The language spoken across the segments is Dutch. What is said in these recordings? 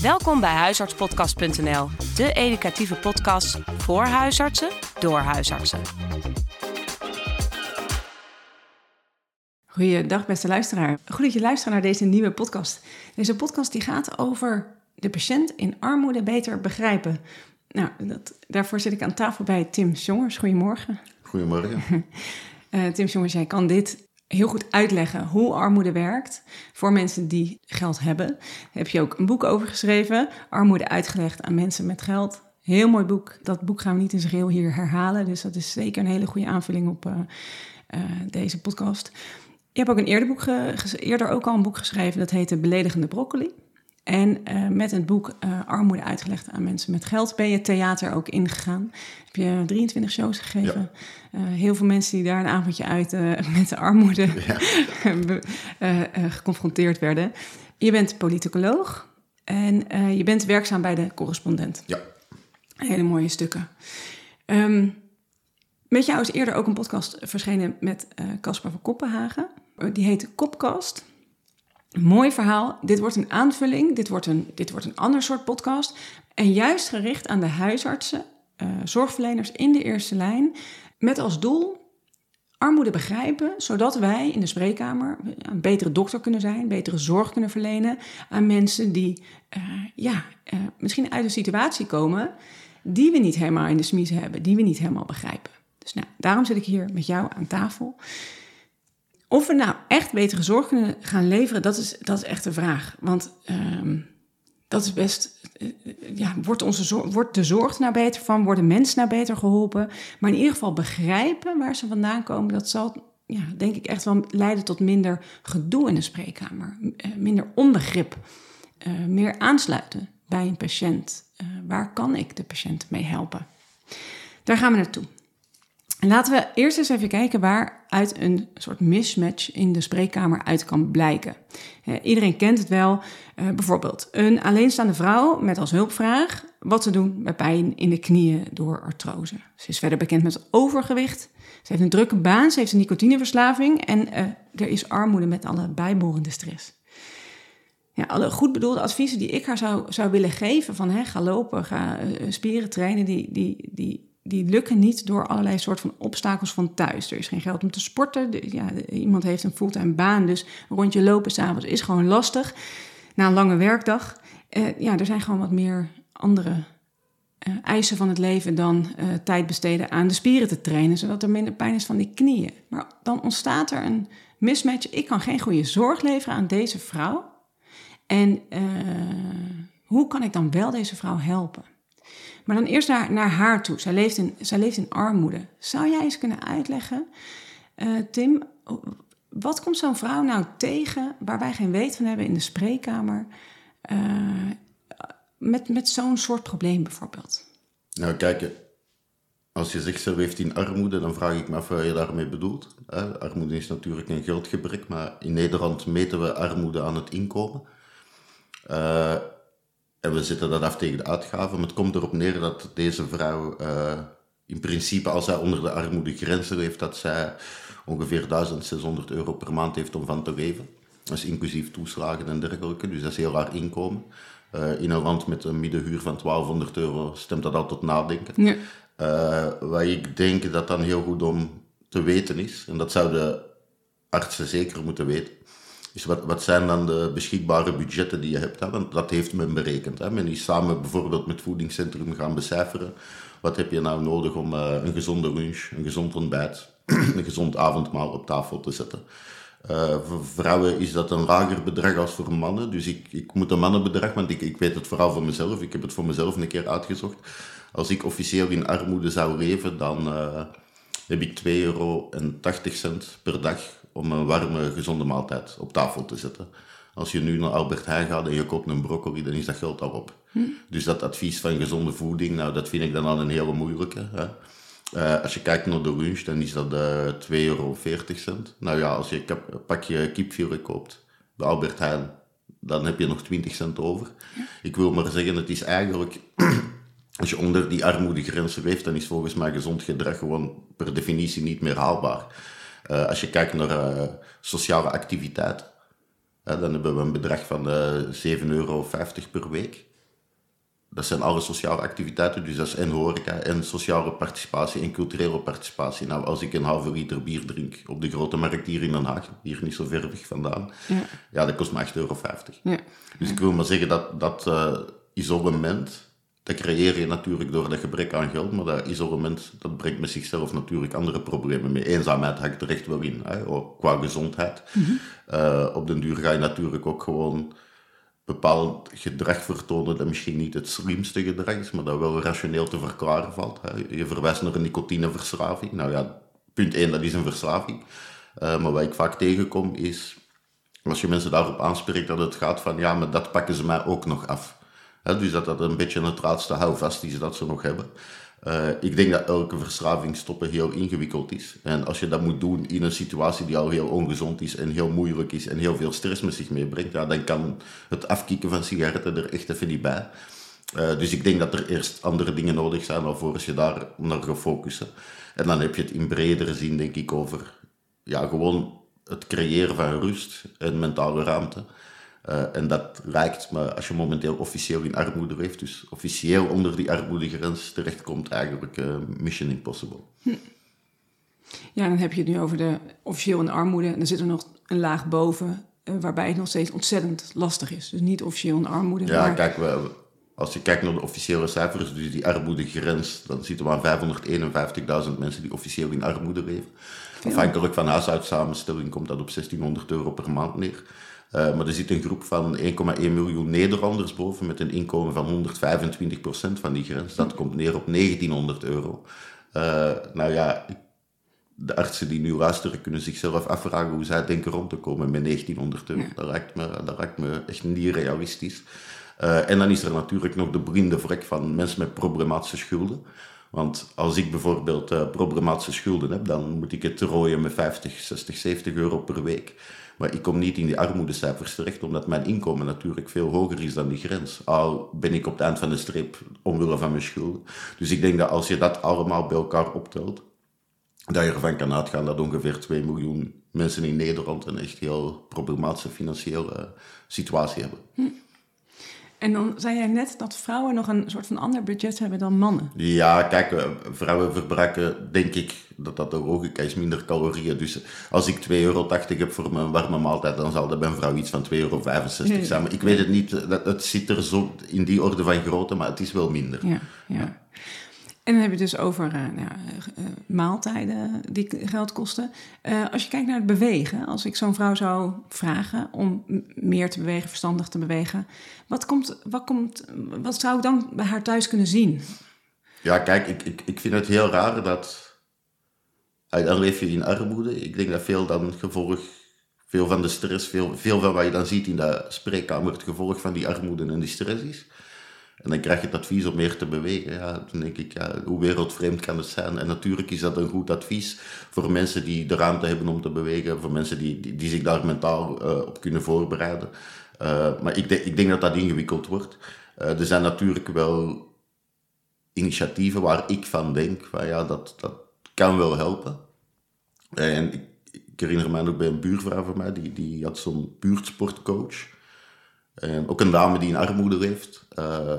Welkom bij huisartspodcast.nl, de educatieve podcast voor huisartsen door huisartsen. Goeiedag beste luisteraar. Goed dat je luistert naar deze nieuwe podcast. Deze podcast die gaat over de patiënt in armoede beter begrijpen. Nou, daarvoor zit ik aan tafel bij Tim Sjongers. Goedemorgen. Goedemorgen. Tim Sjongers, jij kan dit heel goed uitleggen hoe armoede werkt voor mensen die geld hebben. Daar heb je ook een boek over geschreven, Armoede uitgelegd aan mensen met geld. Heel mooi boek. Dat boek gaan we niet in zijn geheel hier herhalen, dus dat is zeker een hele goede aanvulling op deze podcast. Je hebt ook eerder ook al een boek geschreven, dat heette Beledigende broccoli. En met het boek Armoede uitgelegd aan mensen met geld ben je theater ook ingegaan. Heb je 23 shows gegeven. Ja. Heel veel mensen die daar een avondje uit met de armoede geconfronteerd werden. Je bent politicoloog en je bent werkzaam bij de Correspondent. Ja. Hele mooie stukken. Met jou is eerder ook een podcast verschenen met Caspar van Koppenhagen. Die heet Kopcast. Mooi verhaal. Dit wordt een aanvulling. Dit wordt een ander soort podcast. En juist gericht aan de huisartsen, zorgverleners in de eerste lijn. Met als doel armoede begrijpen, zodat wij in de spreekkamer een betere dokter kunnen zijn, betere zorg kunnen verlenen aan mensen die misschien uit een situatie komen die we niet helemaal in de smies hebben, die we niet helemaal begrijpen. Dus daarom zit ik hier met jou aan tafel. Of we nou echt betere zorg kunnen gaan leveren, dat is echt de vraag. Want dat is best... wordt de zorg er nou beter van? Worden mensen nou beter geholpen? Maar in ieder geval begrijpen waar ze vandaan komen, dat zal, denk ik, echt wel leiden tot minder gedoe in de spreekkamer. Minder onbegrip. Meer aansluiten bij een patiënt. Waar kan ik de patiënt mee helpen? Daar gaan we naartoe. Laten we eerst eens even kijken waaruit een soort mismatch in de spreekkamer uit kan blijken. Iedereen kent het wel. Bijvoorbeeld een alleenstaande vrouw met als hulpvraag wat te doen bij pijn in de knieën door artrose. Ze is verder bekend met overgewicht. Ze heeft een drukke baan, ze heeft een nicotineverslaving en er is armoede met alle bijbehorende stress. Ja, alle goed bedoelde adviezen die ik haar zou willen geven van ga lopen, ga spieren trainen, die lukken niet door allerlei soort van obstakels van thuis. Er is geen geld om te sporten. Iemand heeft een fulltime baan, dus een rondje lopen 's avonds is gewoon lastig. Na een lange werkdag. Er zijn gewoon wat meer andere eisen van het leven dan tijd besteden aan de spieren te trainen, zodat er minder pijn is van die knieën. Maar dan ontstaat er een mismatch. Ik kan geen goede zorg leveren aan deze vrouw. En hoe kan ik dan wel deze vrouw helpen? Maar dan eerst naar haar toe. Zij leeft in armoede. Zou jij eens kunnen uitleggen, Tim, wat komt zo'n vrouw nou tegen waar wij geen weet van hebben in de spreekkamer met zo'n soort probleem bijvoorbeeld? Nou kijk, als je zegt ze leeft in armoede, dan vraag ik me af wat je daarmee bedoelt. Armoede is natuurlijk een geldgebrek, maar in Nederland meten we armoede aan het inkomen. En we zetten dat af tegen de uitgaven, maar het komt erop neer dat deze vrouw in principe, als zij onder de armoedegrenzen leeft, dat zij ongeveer €1.600 per maand heeft om van te leven. Dat is inclusief toeslagen en dergelijke, dus dat is heel haar inkomen. In een land met een middenhuur van €1.200 stemt dat al tot nadenken. Ja. Wat ik denk dat dan heel goed om te weten is, en dat zouden artsen zeker moeten weten, is wat zijn dan de beschikbare budgetten die je hebt? Hè? Want dat heeft men berekend. Hè? Men is samen bijvoorbeeld met het voedingscentrum gaan becijferen. Wat heb je nou nodig om een gezonde lunch, een gezond ontbijt, een gezond avondmaal op tafel te zetten? Voor vrouwen is dat een lager bedrag als voor mannen. Dus ik moet een mannenbedrag, want ik weet het vooral voor mezelf. Ik heb het voor mezelf een keer uitgezocht. Als ik officieel in armoede zou leven, dan heb ik €2,80 per dag om een warme, gezonde maaltijd op tafel te zetten. Als je nu naar Albert Heijn gaat en je koopt een broccoli, dan is dat geld al op. Dus dat advies van gezonde voeding, dat vind ik dan al een hele moeilijke. Hè. Als je kijkt naar de lunch, dan is dat €2,40. Nou ja, als je een pakje kipfilet koopt bij Albert Heijn, dan heb je nog 20 cent over. Ik wil maar zeggen, het is eigenlijk... Als je onder die armoedegrenzen leeft, dan is volgens mij gezond gedrag gewoon per definitie niet meer haalbaar. Als je kijkt naar sociale activiteit, dan hebben we een bedrag van €7,50 per week. dat zijn alle sociale activiteiten, dus dat is en horeca en sociale participatie en culturele participatie. Nou, als ik een halve liter bier drink op de Grote Markt hier in Den Haag, hier niet zo ver weg vandaan, dat kost me €8,50. Ja. Dus ik wil maar zeggen dat isolement, dat creëer je natuurlijk door dat gebrek aan geld, maar dat isolement, dat brengt met zichzelf natuurlijk andere problemen mee. Eenzaamheid hangt er echt wel in, ook qua gezondheid. Op den duur ga je natuurlijk ook gewoon bepaald gedrag vertonen dat misschien niet het slimste gedrag is, maar dat wel rationeel te verklaren valt. Je verwijst naar een nicotineverslaving. Nou ja, punt 1, dat is een verslaving. Maar wat ik vaak tegenkom is, als je mensen daarop aanspreekt, dat het gaat van, ja, maar dat pakken ze mij ook nog af. Dus dat een beetje het laatste houvast is dat ze nog hebben. Ik denk dat elke verslaving stoppen heel ingewikkeld is. En als je dat moet doen in een situatie die al heel ongezond is en heel moeilijk is en heel veel stress met zich meebrengt, dan kan het afkicken van sigaretten er echt even niet bij. Dus ik denk dat er eerst andere dingen nodig zijn alvorens je daar naar gaat focussen. En dan heb je het in bredere zin, denk ik, over gewoon het creëren van rust en mentale ruimte. En dat lijkt me, als je momenteel officieel in armoede leeft, dus officieel onder die armoedegrens terechtkomt, eigenlijk mission impossible. Ja, dan heb je het nu over de officieel in armoede. En dan zit er nog een laag boven, waarbij het nog steeds ontzettend lastig is. Dus niet officieel in armoede. Ja, maar... kijk, als je kijkt naar de officiële cijfers, dus die armoedegrens, dan zitten we aan 551.000 mensen die officieel in armoede leven. Afhankelijk van huishoudensamenstelling komt dat op €1.600 per maand neer. Maar er zit een groep van 1,1 miljoen Nederlanders boven met een inkomen van 125% van die grens. Dat komt neer op €1.900. Nou ja, de artsen die nu luisteren kunnen zichzelf afvragen hoe zij denken rond te komen met €1.900. Ja. Dat lijkt me echt niet realistisch. En dan is er natuurlijk nog de blinde vlek van mensen met problematische schulden. Want als ik bijvoorbeeld problematische schulden heb, dan moet ik het rooien met €50, €60, €70 per week. Maar ik kom niet in die armoedecijfers terecht, omdat mijn inkomen natuurlijk veel hoger is dan die grens. Al ben ik op het eind van de streep omwille van mijn schulden. Dus ik denk dat als je dat allemaal bij elkaar optelt, dat je ervan kan uitgaan dat ongeveer 2 miljoen mensen in Nederland een echt heel problematische financiële situatie hebben. En dan zei jij net dat vrouwen nog een soort van ander budget hebben dan mannen. Ja, kijk, vrouwen verbruiken, denk ik, dat de logica is, minder calorieën. Dus als ik €2,80 heb voor mijn warme maaltijd, dan zal dat bij een vrouw iets van €2,65 zijn. Maar ik weet het niet, het zit er zo in die orde van grootte, maar het is wel minder. Ja. En dan heb je het dus over maaltijden die geld kosten. Als je kijkt naar het bewegen, als ik zo'n vrouw zou vragen om meer te bewegen, verstandig te bewegen, wat zou ik dan bij haar thuis kunnen zien? Ja, kijk, ik vind het heel raar dat, dan leef je in armoede. Ik denk dat veel van de stress, veel van wat je dan ziet in de spreekkamer, het gevolg van die armoede en die stress is. En dan krijg je het advies om meer te bewegen. Ja, dan denk ik, hoe wereldvreemd kan het zijn? En natuurlijk is dat een goed advies voor mensen die de ruimte hebben om te bewegen, voor mensen die zich daar mentaal op kunnen voorbereiden. Maar ik denk dat dat ingewikkeld wordt. Er zijn natuurlijk wel initiatieven waar ik van denk, van dat kan wel helpen. En ik herinner me ook bij een buurvrouw van mij, die had zo'n buurtsportcoach. En ook een dame die in armoede leeft.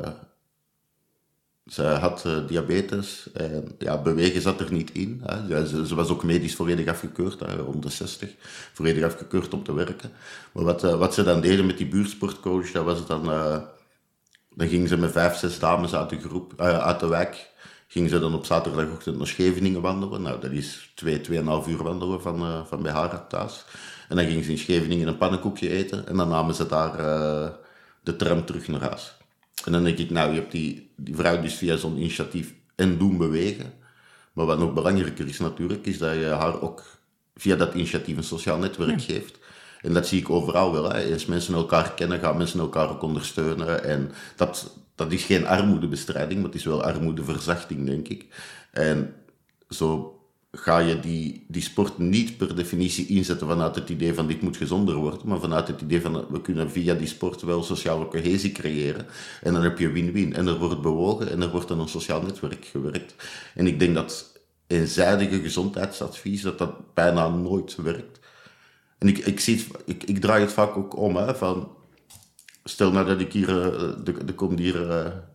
Ze had diabetes en bewegen zat er niet in. Ze was ook medisch volledig afgekeurd, rond de 60. Volledig afgekeurd om te werken. Maar wat ze dan deden met die buurtsportcoach, dat was dan gingen ze met 5, 6 dames uit de groep, uit de wijk, gingen ze dan op zaterdagochtend naar Scheveningen wandelen. Nou, dat is 2,5 uur wandelen van bij haar thuis. En dan gingen ze in Scheveningen een pannenkoekje eten. En dan namen ze daar de tram terug naar huis. En dan denk ik, je hebt die vrouw dus via zo'n initiatief en doen bewegen. Maar wat nog belangrijker is natuurlijk, is dat je haar ook via dat initiatief een sociaal netwerk geeft. En dat zie ik overal wel. Als mensen elkaar kennen, gaan mensen elkaar ook ondersteunen. En dat is geen armoedebestrijding, maar het is wel armoedeverzachting, denk ik. En zo ga je die sport niet per definitie inzetten vanuit het idee van dit moet gezonder worden, maar vanuit het idee van we kunnen via die sport wel sociale cohesie creëren. En dan heb je win-win. En er wordt bewogen en er wordt aan een sociaal netwerk gewerkt. En ik denk dat eenzijdige gezondheidsadvies, dat bijna nooit werkt. En ik draai het vaak ook om, van stel nou dat ik hier, er komt hier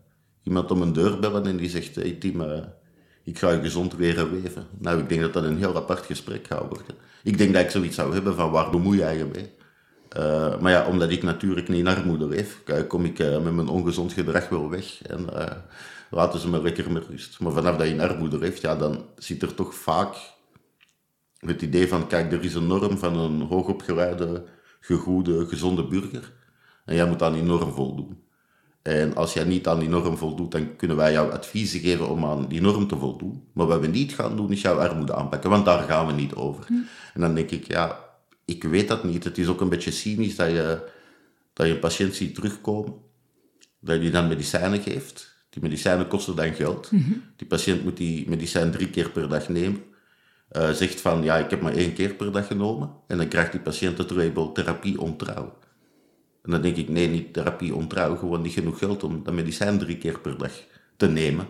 iemand om een deur bellen en die zegt, hey Tim, ik ga je gezond leren weven. Nou, ik denk dat dat een heel apart gesprek gaat worden. Ik denk dat ik zoiets zou hebben van, waar bemoei jij je mee? Maar ja, omdat ik natuurlijk niet in armoede leef, kom ik met mijn ongezond gedrag wel weg. En laten ze me lekker met rust. Maar vanaf dat je in armoede leeft, ja, dan zit er toch vaak het idee van, kijk, er is een norm van een hoogopgeleide, gegoede, gezonde burger. En jij moet aan die norm voldoen. En als jij niet aan die norm voldoet, dan kunnen wij jou adviezen geven om aan die norm te voldoen. Maar wat we niet gaan doen, is jouw armoede aanpakken, want daar gaan we niet over. En dan denk ik, ja, ik weet dat niet. Het is ook een beetje cynisch dat je een patiënt ziet terugkomen, dat je die dan medicijnen geeft. Die medicijnen kosten dan geld. Die patiënt moet die medicijn 3 keer per dag nemen. Zegt van, ja, ik heb maar 1 keer per dag genomen. En dan krijgt die patiënt het label therapie ontrouw. En dan denk ik, nee, niet therapie ontrouw, gewoon niet genoeg geld om dat medicijn 3 keer per dag te nemen.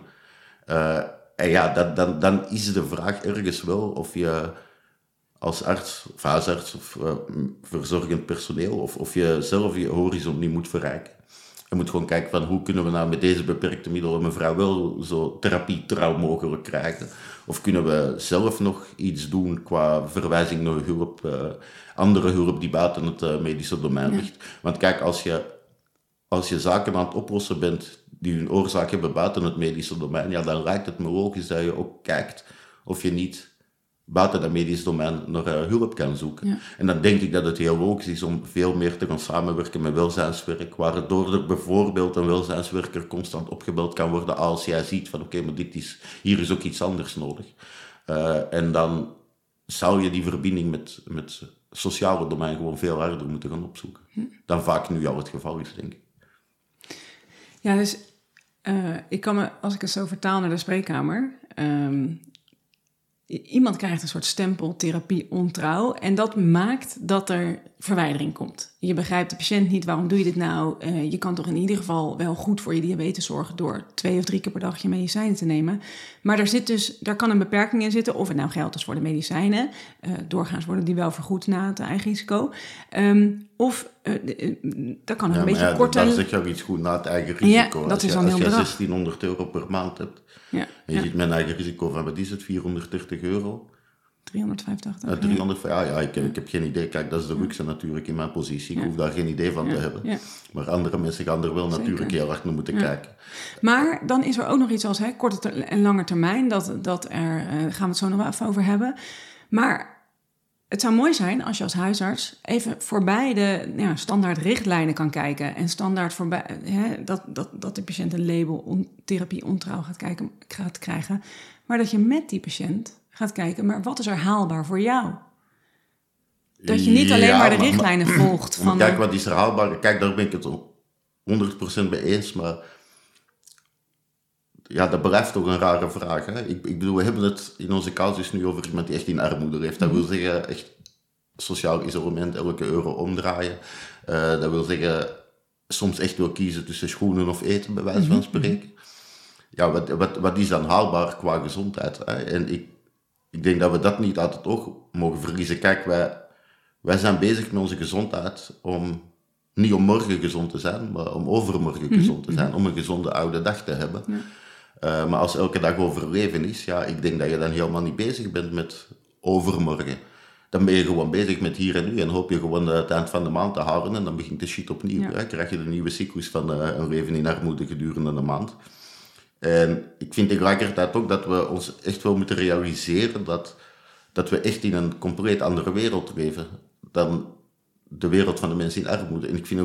En ja, dan is de vraag ergens wel of je als arts of huisarts of verzorgend personeel, of je zelf je horizon niet moet verrijken. Je moet gewoon kijken van hoe kunnen we nou met deze beperkte middelen mevrouw wel zo therapietrouw mogelijk krijgen. Of kunnen we zelf nog iets doen qua verwijzing naar hulp, andere hulp die buiten het medische domein ligt. Want kijk, als je zaken aan het oplossen bent die hun oorzaak hebben buiten het medische domein, ja, dan lijkt het me logisch dat je ook kijkt of je niet buiten dat medisch domein naar hulp kan zoeken. Ja. En dan denk ik dat het heel logisch is om veel meer te gaan samenwerken met welzijnswerk, waardoor er bijvoorbeeld een welzijnswerker constant opgebeld kan worden als jij ziet van oké, maar hier is ook iets anders nodig. En dan zou je die verbinding met het sociale domein gewoon veel harder moeten gaan opzoeken. Dan vaak nu al het geval is, denk ik. Ja, dus ik kan me, als ik het zo vertaal naar de spreekkamer, iemand krijgt een soort stempel therapie ontrouw en dat maakt dat er verwijdering komt. Je begrijpt de patiënt niet, waarom doe je dit nou? Je kan toch in ieder geval wel goed voor je diabetes zorgen door 2 of 3 keer per dag je medicijnen te nemen. Maar daar kan een beperking in zitten, of het nou geldt dus voor de medicijnen. Doorgaans worden die wel vergoed na het eigen risico. Dat kan een beetje kort. Dan zeg je ook iets goed na het eigen risico. Ja, dat is dan heel bedrag. Als je €1600 per maand hebt, en je ziet mijn eigen risico van, wat is het, €430? 385. 300, ik heb geen idee. Kijk, dat is de luxe natuurlijk in mijn positie. Ik hoef daar geen idee van te hebben. Ja. Maar andere mensen gaan er wel natuurlijk heel hard naar moeten kijken. Maar dan is er ook nog iets als korte en lange termijn. Gaan we het zo nog wel even over hebben. Maar het zou mooi zijn als je als huisarts even voorbij de standaard richtlijnen kan kijken. En standaard voorbij dat de patiënt een label therapie ontrouw gaat krijgen. Maar dat je met die patiënt gaat kijken, maar wat is er haalbaar voor jou? Dat je niet alleen maar de richtlijnen volgt. Kijk, wat is er haalbaar? Kijk, daar ben ik het 100% mee eens, maar ja, dat blijft toch een rare vraag. Hè? Ik bedoel, we hebben het in onze casus nu over iemand die echt in armoede leeft. Dat wil zeggen, echt sociaal isolement, elke euro omdraaien. Dat wil zeggen, soms echt wel kiezen tussen schoenen of eten, bij wijze van spreken. Ja, wat is dan haalbaar qua gezondheid? Hè? En ik denk dat we dat niet uit het oog mogen verliezen. Kijk, wij zijn bezig met onze gezondheid niet om morgen gezond te zijn, maar om overmorgen gezond te zijn, om een gezonde oude dag te hebben. Ja. Maar als elke dag overleven is, ja, ik denk dat je dan helemaal niet bezig bent met overmorgen. Dan ben je gewoon bezig met hier en nu en hoop je gewoon het eind van de maand te halen en dan begint de shit opnieuw. Ja. Hè? Krijg je de nieuwe cyclus van een leven in armoede gedurende een maand. En ik vind tegelijkertijd ook dat we ons echt wel moeten realiseren dat we echt in een compleet andere wereld leven dan de wereld van de mensen in armoede. En ik vind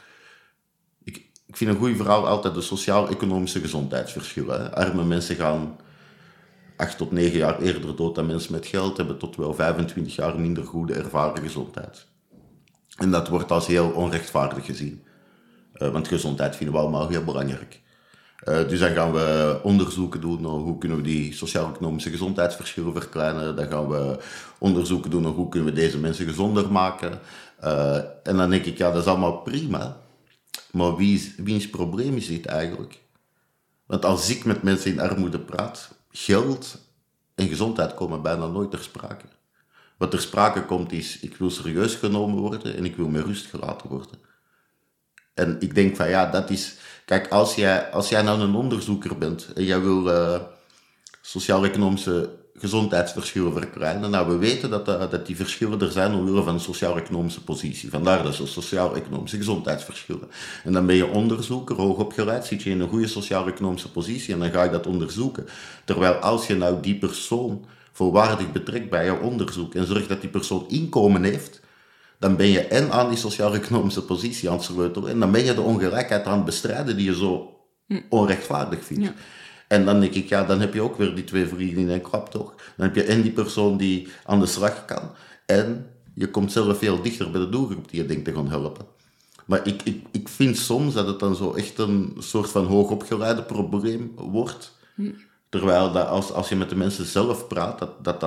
een goed verhaal altijd de sociaal-economische gezondheidsverschillen. Hè. Arme mensen gaan 8 tot 9 jaar eerder dood dan mensen met geld, hebben tot wel 25 jaar minder goede ervaren gezondheid. En dat wordt als heel onrechtvaardig gezien. Want gezondheid vinden we allemaal heel belangrijk. Dus dan gaan we onderzoeken doen naar hoe kunnen we die sociaal-economische gezondheidsverschillen verkleinen. Dan gaan we onderzoeken doen naar hoe kunnen we deze mensen maken. En dan denk ik, ja, dat is allemaal prima. Maar wiens probleem is dit eigenlijk? Want als ik met mensen in armoede praat, geld en gezondheid komen bijna nooit ter sprake. Wat ter sprake komt is, ik wil serieus genomen worden en ik wil met rust gelaten worden. En ik denk van ja, dat is... Kijk, als jij nou een onderzoeker bent en jij wil sociaal-economische gezondheidsverschillen verkleinen, nou, we weten dat die verschillen er zijn omwille van een sociaal-economische positie. Vandaar dat ze sociaal-economische gezondheidsverschillen. En dan ben je onderzoeker, hoogopgeleid, zit je in een goede sociaal-economische positie en dan ga je dat onderzoeken. Terwijl als je nou die persoon volwaardig betrekt bij jouw onderzoek en zorgt dat die persoon inkomen heeft, dan ben je en aan die sociaal-economische positie aan het sleutelen en dan ben je de ongelijkheid aan het bestrijden die je zo onrechtvaardig vindt. Ja. En dan denk ik, dan heb je ook weer die twee vliegen in één klap, toch? Dan heb je en die persoon die aan de slag kan en je komt zelf veel dichter bij de doelgroep die je denkt te gaan helpen. Maar ik vind soms dat het dan zo echt een soort van hoogopgeleide probleem wordt. Terwijl dat als je met de mensen zelf praat,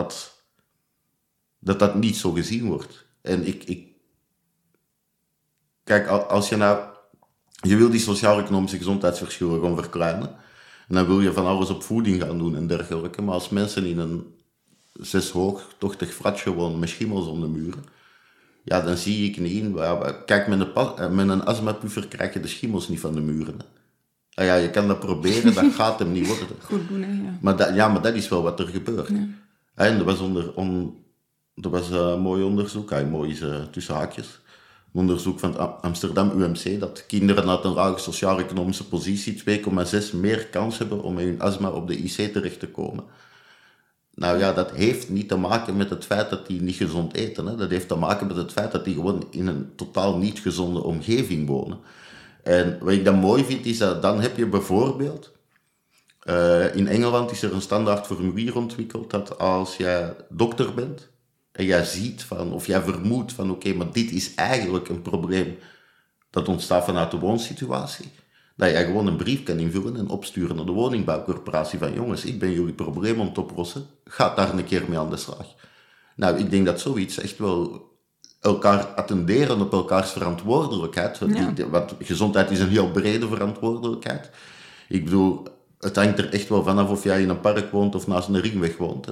dat niet zo gezien wordt. En kijk, als je nou, je wil die sociaal-economische gezondheidsverschillen gewoon verkleinen, en dan wil je van alles op voeding gaan doen en dergelijke, maar als mensen in een 6 hoog, tochtig fratje wonen met schimmels om de muren, dan zie ik niet in. Kijk, met een astmapuffer krijg je de schimmels niet van de muren. Hè. Je kan dat proberen, dat gaat hem niet worden. Goed doen, hè, ja. Maar dat is wel wat er gebeurt. Ja. En er was een mooi onderzoek, mooi is tussen haakjes, een onderzoek van het Amsterdam UMC, dat kinderen uit een lage sociaal-economische positie 2,6 meer kans hebben om met hun astma op de IC terecht te komen. Nou ja, dat heeft niet te maken met het feit dat die niet gezond eten. Hè. Dat heeft te maken met het feit dat die gewoon in een totaal niet gezonde omgeving wonen. En wat ik dan mooi vind, is dat dan heb je bijvoorbeeld, in Engeland is er een standaard formulier ontwikkeld dat als jij dokter bent, en jij ziet of jij vermoedt van oké, maar dit is eigenlijk een probleem dat ontstaat vanuit de woonsituatie, dat jij gewoon een brief kan invullen en opsturen naar de woningbouwcorporatie van jongens, ik ben jullie probleem om te oplossen, ga daar een keer mee aan de slag. Nou, ik denk dat zoiets echt wel elkaar attenderen op elkaars verantwoordelijkheid, want gezondheid is een heel brede verantwoordelijkheid. Ik bedoel, het hangt er echt wel vanaf of jij in een park woont of naast een ringweg woont.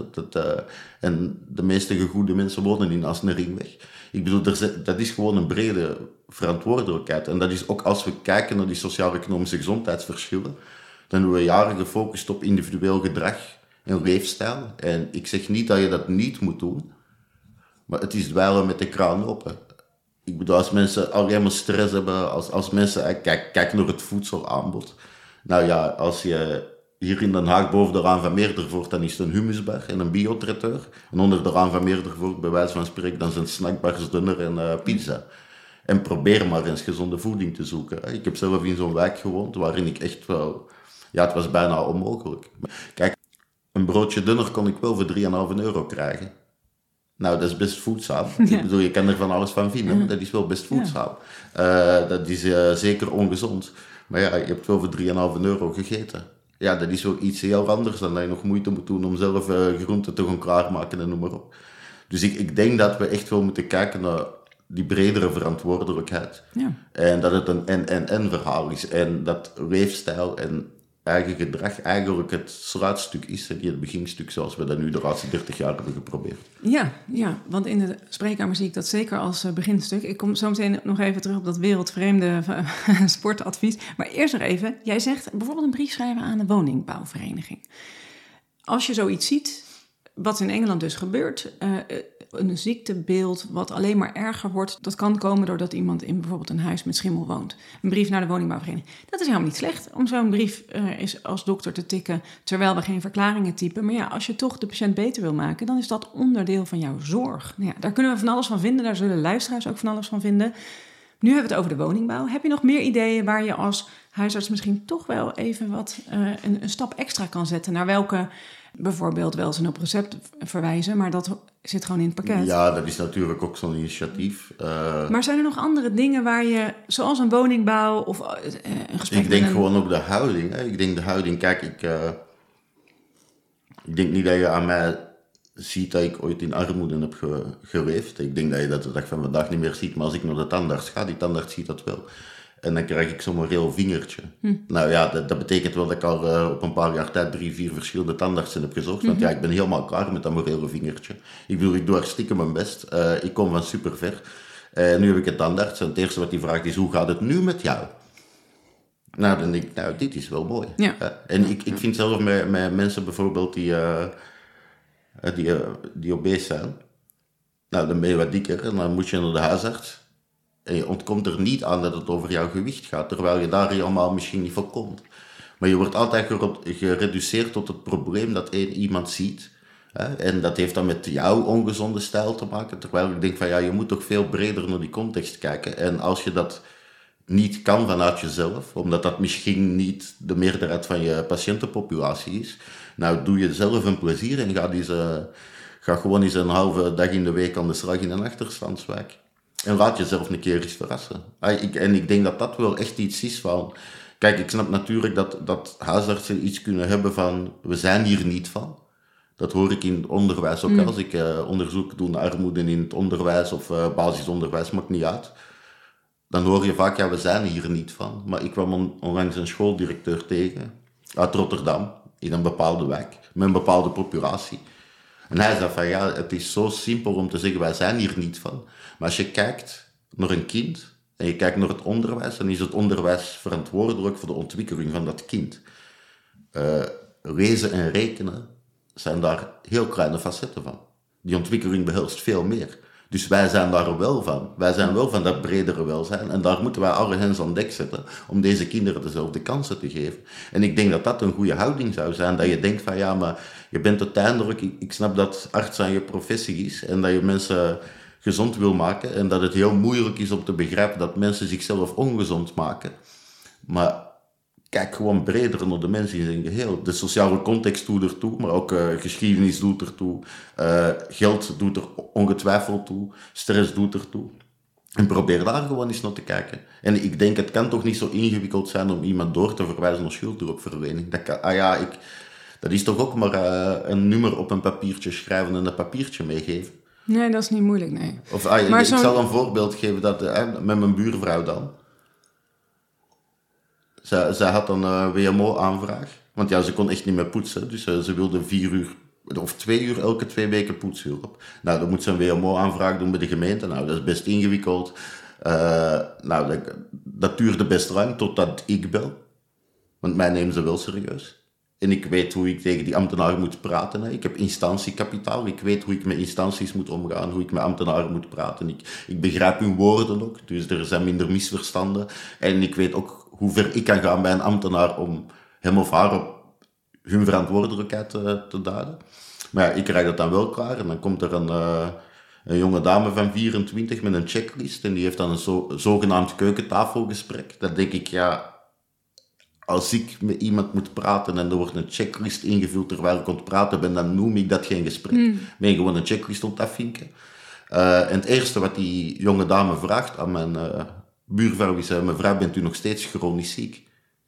En de meeste goede mensen wonen niet naast een ringweg. Ik bedoel, dat is gewoon een brede verantwoordelijkheid. En dat is ook als we kijken naar die sociaal-economische gezondheidsverschillen, dan hebben we jaren gefocust op individueel gedrag en leefstijl. En ik zeg niet dat je dat niet moet doen, maar het is dweilen met de kraan open. Ik bedoel, als mensen alleen maar stress hebben, als mensen... Kijk naar het voedselaanbod. Nou ja, als je hier in Den Haag boven de Raan van Meerdervoort, dan is het een humusbar en een biotraiteur. En onder de Raan van Meerdervoort, bij wijze van spreken, dan zijn snackbars, dunner en pizza. En probeer maar eens gezonde voeding te zoeken. Ik heb zelf in zo'n wijk gewoond, waarin ik echt wel... Ja, het was bijna onmogelijk. Kijk, een broodje dunner kon ik wel voor €3,5 krijgen. Nou, dat is best voedzaam. Ja. Ik bedoel, je kan er van alles van vinden, maar dat is wel best voedzaam. Ja. Dat is zeker ongezond. Maar ja, je hebt wel voor €3,5 gegeten. Ja, dat is wel iets heel anders dan dat je nog moeite moet doen om zelf groenten te gaan klaarmaken en noem maar op. Dus ik denk dat we echt wel moeten kijken naar die bredere verantwoordelijkheid. Ja. En dat het een en verhaal is. En dat leefstijl en eigen gedrag eigenlijk het sluitstuk is en niet het beginstuk zoals we dat nu de laatste 30 jaar hebben geprobeerd. Ja, want in de spreekkamer zie ik dat zeker als beginstuk. Ik kom zo meteen nog even terug op dat wereldvreemde sportadvies. Maar eerst nog even, jij zegt bijvoorbeeld een brief schrijven aan een woningbouwvereniging. Als je zoiets ziet, wat in Engeland dus gebeurt, een ziektebeeld wat alleen maar erger wordt, dat kan komen doordat iemand in bijvoorbeeld een huis met schimmel woont. Een brief naar de woningbouwvereniging. Dat is helemaal niet slecht om zo'n brief is als dokter te tikken, terwijl we geen verklaringen typen. Maar ja, als je toch de patiënt beter wil maken, dan is dat onderdeel van jouw zorg. Nou ja, daar kunnen we van alles van vinden, daar zullen luisteraars ook van alles van vinden. Nu hebben we het over de woningbouw. Heb je nog meer ideeën waar je als huisarts misschien toch wel even wat een stap extra kan zetten? Naar welke bijvoorbeeld wel eens op recept verwijzen, maar dat zit gewoon in het pakket. Ja, dat is natuurlijk ook zo'n initiatief. Maar zijn er nog andere dingen waar je, zoals een woningbouw of een gesprek... Ik denk gewoon ook de houding. Hè. Ik denk de houding, kijk, ik denk niet dat je aan mij ziet dat ik ooit in armoede heb geleefd. Ik denk dat je dat de dag van vandaag niet meer ziet, maar als ik naar de tandarts ga, die tandarts ziet dat wel. En dan krijg ik zo'n moreel vingertje. Nou ja, dat betekent wel dat ik al op een paar jaar tijd 3-4 verschillende tandartsen heb gezocht. Want ja, ik ben helemaal klaar met dat morele vingertje. Ik bedoel, ik doe hartstikke mijn best. Ik kom van super ver. Nu heb ik een tandarts en het eerste wat hij vraagt is, hoe gaat het nu met jou? Nou, dan denk ik, dit is wel mooi. Ja. En ik vind zelf met mensen bijvoorbeeld die obese zijn, nou, dan ben je wat dikker en dan moet je naar de huisarts. En je ontkomt er niet aan dat het over jouw gewicht gaat, terwijl je daar helemaal misschien niet voor komt. Maar je wordt altijd gereduceerd tot het probleem dat iemand ziet. Hè? En dat heeft dan met jouw ongezonde stijl te maken. Terwijl ik denk van, je moet toch veel breder naar die context kijken. En als je dat niet kan vanuit jezelf, omdat dat misschien niet de meerderheid van je patiëntenpopulatie is, nou, doe je zelf een plezier en ga gewoon eens een halve dag in de week aan de slag in een achterstandswijk. En laat jezelf een keer eens verrassen. En ik denk dat dat wel echt iets is van... Kijk, ik snap natuurlijk dat huisartsen iets kunnen hebben van... We zijn hier niet van. Dat hoor ik in het onderwijs ook. Als ik onderzoek doe naar armoede in het onderwijs of basisonderwijs, maakt niet uit. Dan hoor je vaak, we zijn hier niet van. Maar ik kwam onlangs een schooldirecteur tegen uit Rotterdam, in een bepaalde wijk, met een bepaalde populatie. En hij zei van, het is zo simpel om te zeggen, wij zijn hier niet van. Maar als je kijkt naar een kind en je kijkt naar het onderwijs, dan is het onderwijs verantwoordelijk voor de ontwikkeling van dat kind. Lezen en rekenen zijn daar heel kleine facetten van. Die ontwikkeling behelst veel meer. Dus wij zijn daar wel van. Wij zijn wel van dat bredere welzijn. En daar moeten wij alle hens aan dek zetten om deze kinderen dezelfde kansen te geven. En ik denk dat dat een goede houding zou zijn. Dat je denkt van, maar je bent uiteindelijk... Ik snap dat arts aan je professie is en dat je mensen gezond wil maken. En dat het heel moeilijk is om te begrijpen dat mensen zichzelf ongezond maken. Maar kijk gewoon breder naar de mensen in zijn geheel. De sociale context doet ertoe, maar ook geschiedenis doet ertoe. Geld doet er ongetwijfeld toe. Stress doet ertoe. En probeer daar gewoon eens naar te kijken. En ik denk, het kan toch niet zo ingewikkeld zijn om iemand door te verwijzen naar schuldhulpverlening. Dat is toch ook maar een nummer op een papiertje schrijven en een papiertje meegeven. Nee, dat is niet moeilijk, nee. Of, ik zal een voorbeeld geven met mijn buurvrouw dan. Zij had een WMO-aanvraag. Want ze kon echt niet meer poetsen. Dus ze wilde 4 uur of 2 uur elke 2 weken poetshulp. Nou, dan moet ze een WMO-aanvraag doen bij de gemeente. Nou, dat is best ingewikkeld. Dat duurde best lang totdat ik bel. Want mij nemen ze wel serieus. En ik weet hoe ik tegen die ambtenaren moet praten. Hè. Ik heb instantiekapitaal. Ik weet hoe ik met instanties moet omgaan. Hoe ik met ambtenaren moet praten. Ik begrijp hun woorden ook. Dus er zijn minder misverstanden. En ik weet ook hoe ver ik kan gaan bij een ambtenaar om hem of haar op hun verantwoordelijkheid te duiden. Maar ik krijg dat dan wel klaar. En dan komt er een jonge dame van 24 met een checklist. En die heeft dan een zogenaamd keukentafelgesprek. Dan denk ik, als ik met iemand moet praten en er wordt een checklist ingevuld terwijl ik aan het praten ben, dan noem ik dat geen gesprek. Ik ben gewoon een checklist om te afvinken. En het eerste wat die jonge dame vraagt aan mijn buurvrouw is, mevrouw, bent u nog steeds chronisch ziek?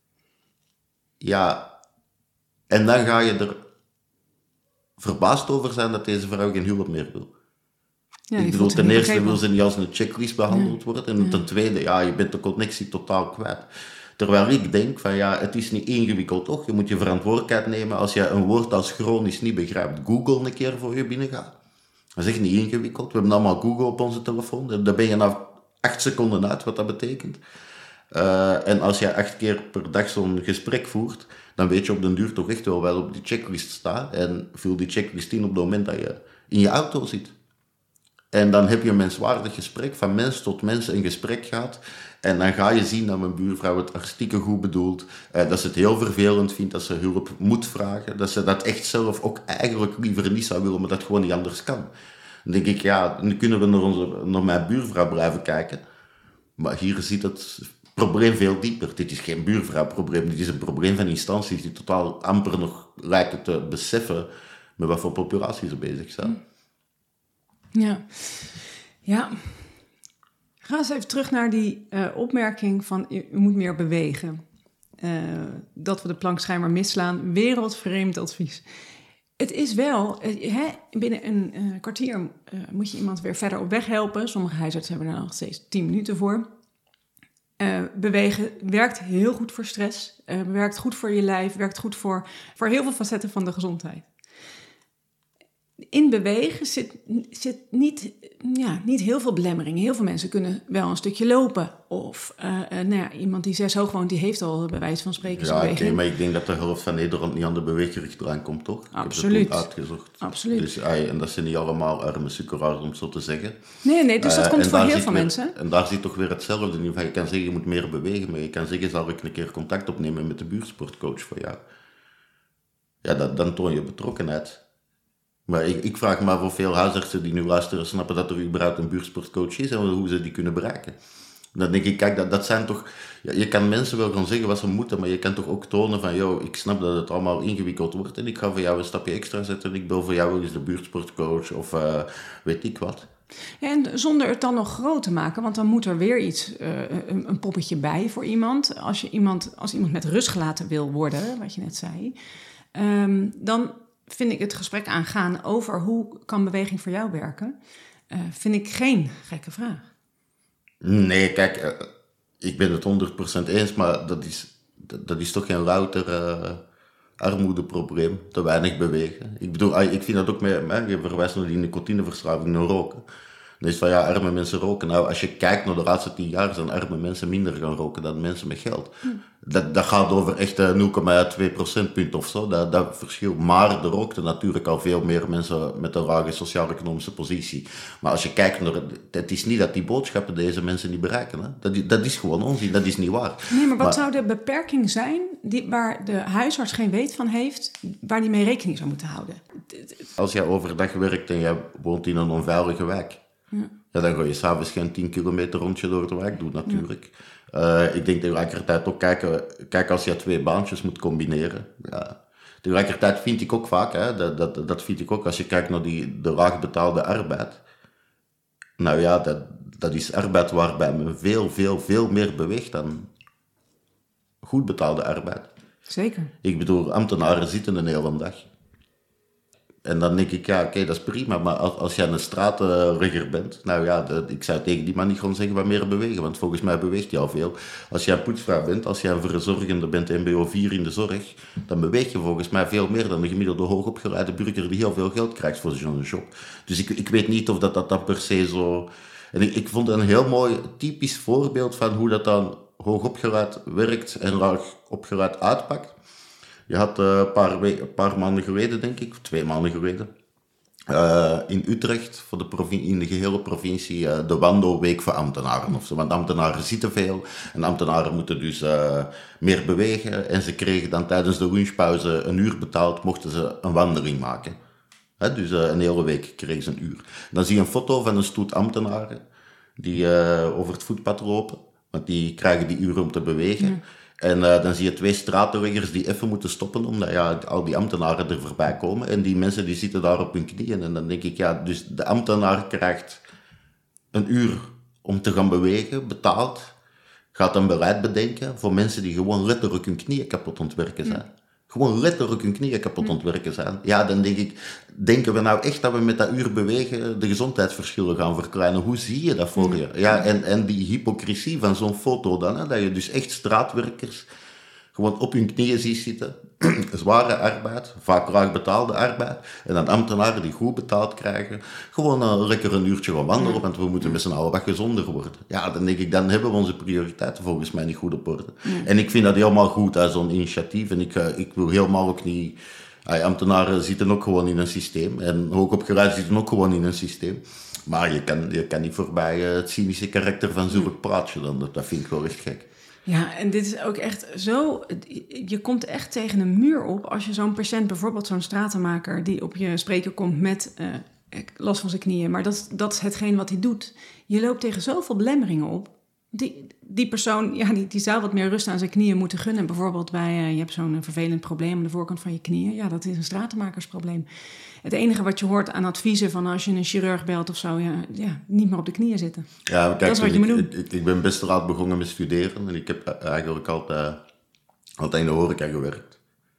Ja. En dan ga je er verbaasd over zijn dat deze vrouw geen hulp meer wil. Ja, ik bedoel, ten eerste wil ze niet als een checklist behandeld worden. En ten tweede, je bent de connectie totaal kwijt. Terwijl ik denk van, het is niet ingewikkeld toch? Je moet je verantwoordelijkheid nemen. Als je een woord als chronisch niet begrijpt, Google een keer voor je binnengaat. Dat is echt niet ingewikkeld. We hebben allemaal Google op onze telefoon. Daar ben je na 8 seconden uit wat dat betekent. En als je 8 keer per dag zo'n gesprek voert, dan weet je op den duur toch echt wel op die checklist staat. En vul die checklist in op het moment dat je in je auto zit. En dan heb je een menswaardig gesprek, van mens tot mens een gesprek gaat. En dan ga je zien dat mijn buurvrouw het hartstikke goed bedoelt. Dat ze het heel vervelend vindt dat ze hulp moet vragen. Dat ze dat echt zelf ook eigenlijk liever niet zou willen, maar dat gewoon niet anders kan. Dan denk ik, nu kunnen we naar mijn buurvrouw blijven kijken. Maar hier zit het probleem veel dieper. Dit is geen buurvrouwprobleem. Dit is een probleem van instanties die totaal amper nog lijken te beseffen met wat voor populatie ze bezig zijn. Ja. Ga eens even terug naar die opmerking van u moet meer bewegen. Dat we de plank schijnbaar misslaan. Wereldvreemd advies. Het is wel, binnen een kwartier moet je iemand weer verder op weg helpen. Sommige huisartsen hebben er nog steeds 10 minuten voor. Bewegen werkt heel goed voor stress. Werkt goed voor je lijf. Werkt goed voor heel veel facetten van de gezondheid. in bewegen zit niet heel veel belemmering. Heel veel mensen kunnen wel een stukje lopen. Of iemand die 6 hoog woont, die heeft al bij wijze van spreken zijn beweging. Oké, maar ik denk dat de helft van Nederland niet aan de beweeggericht eraan komt, toch? Absoluut. Ik heb het toen uitgezocht. Absoluut. Dus, en dat zijn niet allemaal arme sukkelaars, om zo te zeggen. Nee, dus dat komt voor heel veel mensen. En daar zit toch weer hetzelfde in. Je kan zeggen, je moet meer bewegen, maar je kan zeggen, zal ik een keer contact opnemen met de buurtsportcoach voor jou? Ja, dan toon je betrokkenheid. Maar ik vraag me af of veel huisartsen die nu luisteren snappen dat er überhaupt een buurtsportcoach is en hoe ze die kunnen bereiken. Dan denk ik, kijk, dat zijn toch... Ja, je kan mensen wel gaan zeggen wat ze moeten, maar je kan toch ook tonen van, ik snap dat het allemaal ingewikkeld wordt en ik ga voor jou een stapje extra zetten en ik bel voor jou wel eens de buurtsportcoach of weet ik wat. Ja, en zonder het dan nog groot te maken, want dan moet er weer iets, een poppetje bij voor iemand. Als iemand met rust gelaten wil worden, wat je net zei, dan vind ik het gesprek aangaan over hoe kan beweging voor jou werken, vind ik geen gekke vraag. Nee, kijk, ik ben het 100% eens, maar dat is toch geen louter armoedeprobleem, te weinig bewegen. Ik bedoel, ik vind dat ook je verwijst naar die nicotineverslaving, naar roken. Dan is van, arme mensen roken. Nou, als je kijkt naar de laatste 10 jaar, zijn arme mensen minder gaan roken dan mensen met geld. Dat gaat over echt 0,2 procentpunt of zo, dat verschil. Maar er rookten natuurlijk al veel meer mensen met een lage sociaal-economische positie. Maar als je kijkt naar het is niet dat die boodschappen deze mensen niet bereiken. Hè? Dat is gewoon onzin, dat is niet waar. Nee, maar zou de beperking zijn waar de huisarts geen weet van heeft, waar die mee rekening zou moeten houden? Als jij overdag werkt en jij woont in een onveilige wijk, dan ga je s'avonds geen 10 kilometer rondje door de wijk doen natuurlijk. Ik denk tegelijkertijd ook kijk als je 2 baantjes moet combineren. Ja. Tegelijkertijd vind ik ook vaak, dat vind ik ook als je kijkt naar de laag betaalde arbeid. Nou ja, dat is arbeid waarbij men veel meer beweegt dan goed betaalde arbeid. Zeker. Ik bedoel, ambtenaren zitten een hele dag. En dan denk ik, oké, dat is prima, maar als jij een straatregger bent, ik zou tegen die man niet gewoon zeggen wat meer bewegen, want volgens mij beweegt hij al veel. Als jij een poetsvrouw bent, als jij een verzorgende bent, mbo 4 in de zorg, dan beweeg je volgens mij veel meer dan de gemiddelde hoogopgeleide burger die heel veel geld krijgt voor zo'n job. Dus ik weet niet of dat dan per se zo... En ik vond het een heel mooi, typisch voorbeeld van hoe dat dan hoogopgeleid werkt en laagopgeleid uitpakt. Je had een paar maanden geleden, denk ik, of 2 maanden geleden, in Utrecht, in de gehele provincie, de wandelweek voor ambtenaren. Want ambtenaren zitten veel en ambtenaren moeten dus meer bewegen. En ze kregen dan tijdens de lunchpauze 1 uur betaald, mochten ze een wandeling maken. Dus een hele week kregen ze 1 uur. Dan zie je een foto van een stoet ambtenaren die over het voetpad lopen, want die krijgen die uren om te bewegen. Ja. En dan zie je 2 straatreggers die even moeten stoppen, omdat al die ambtenaren er voorbij komen. En die mensen die zitten daar op hun knieën. En dan denk ik, dus de ambtenaar krijgt 1 uur om te gaan bewegen, betaald. Gaat een beleid bedenken voor mensen die gewoon letterlijk hun knieën kapot aan het werken zijn. Gewoon letterlijk hun knieën kapot aan het werken zijn. Ja, dan denk ik, denken we nou echt dat we met dat uur bewegen de gezondheidsverschillen gaan verkleinen? Hoe zie je dat voor je? Ja, en die hypocrisie van zo'n foto dan, dat je dus echt straatwerkers gewoon op hun knieën ziet zitten. Zware arbeid, vaak laag betaalde arbeid. En dan ambtenaren die goed betaald krijgen. Gewoon lekker 1 uurtje gaan wandelen, want we moeten met z'n allen wat gezonder worden. Ja, dan denk ik, dan hebben we onze prioriteiten volgens mij niet goed op orde. En ik vind dat helemaal goed als zo'n initiatief. En ik wil helemaal ook niet... ambtenaren zitten ook gewoon in een systeem. En hoogopgeleid zitten ook gewoon in een systeem. Maar je kan niet voorbij het cynische karakter van zulk praatje. Dat vind ik wel echt gek. Ja, en dit is ook echt zo... Je komt echt tegen een muur op als je zo'n patiënt, bijvoorbeeld zo'n stratenmaker, die op je spreker komt met last van zijn knieën. Maar dat is hetgeen wat hij doet. Je loopt tegen zoveel belemmeringen op. Die persoon, die zou wat meer rust aan zijn knieën moeten gunnen. Bijvoorbeeld je hebt zo'n vervelend probleem aan de voorkant van je knieën. Ja, dat is een stratenmakersprobleem. Het enige wat je hoort aan adviezen van als je een chirurg belt of zo, niet meer op de knieën zitten. Ja, kijk, dat is wat je moet doen. Ik ben best laat begonnen met studeren en ik heb eigenlijk altijd in de horeca gewerkt.